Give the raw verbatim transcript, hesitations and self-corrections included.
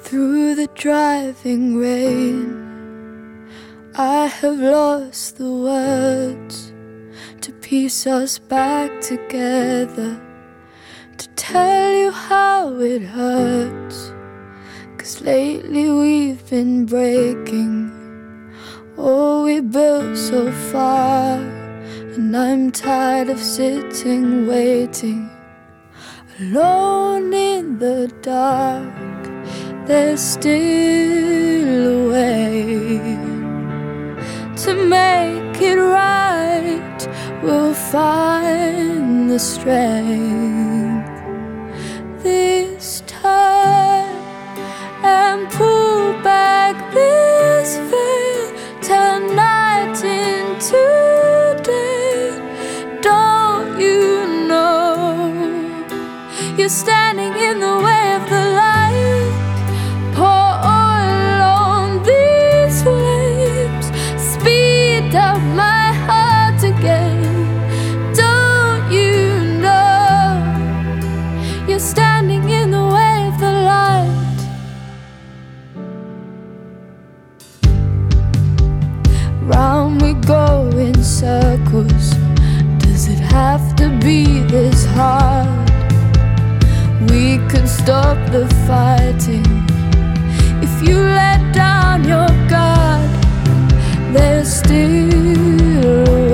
Through the driving rain, I have lost the words to piece us back together, to tell you how it hurts. 'Cause lately we've been breaking all we built so far, and I'm tired of sitting waiting alone in the dark. There's still a way to make it right. We'll find the strength this time and pull back this veil, turn night into day. Don't you know you're standing in the way of the light? Pour oil on these flames, speed up my heart again. Don't you know you're standing in the way of the light? Round we go in circles. Does it have to be this hard? We could stop the fighting if you let down your guard. There's still